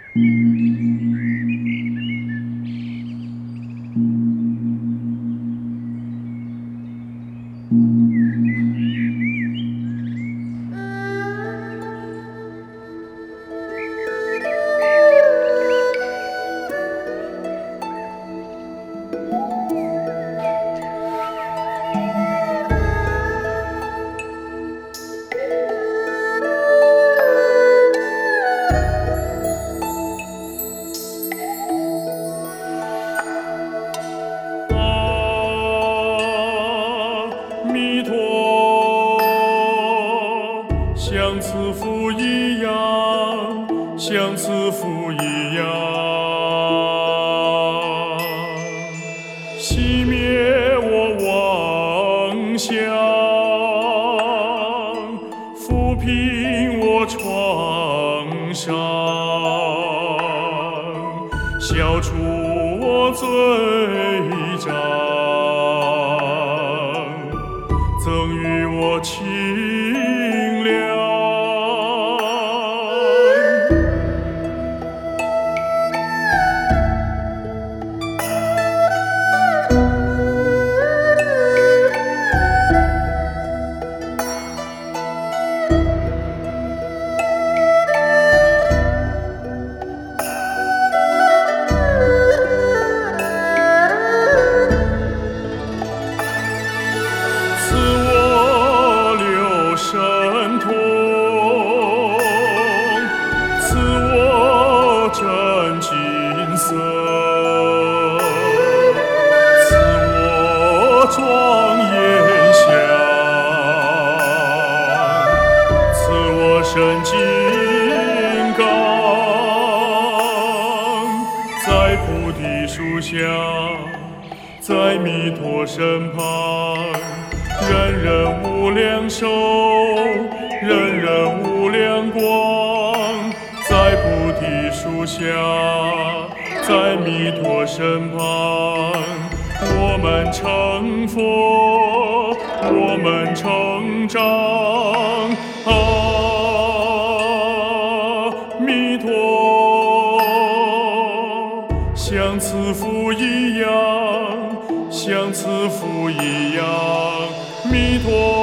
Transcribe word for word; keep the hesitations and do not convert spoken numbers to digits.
像慈父一样，像慈父一样，熄灭我妄想，抚平我创伤，消除我罪障，赠予我清凉。神通赐我真金色，赐我庄严香，赐我身金刚，在菩提树下，在弥陀身旁。人人无量寿，人人无量光，在菩提树下，在弥陀身旁，我们成佛，我们成长。阿弥陀，像慈父一样，像慈父一样。弥陀。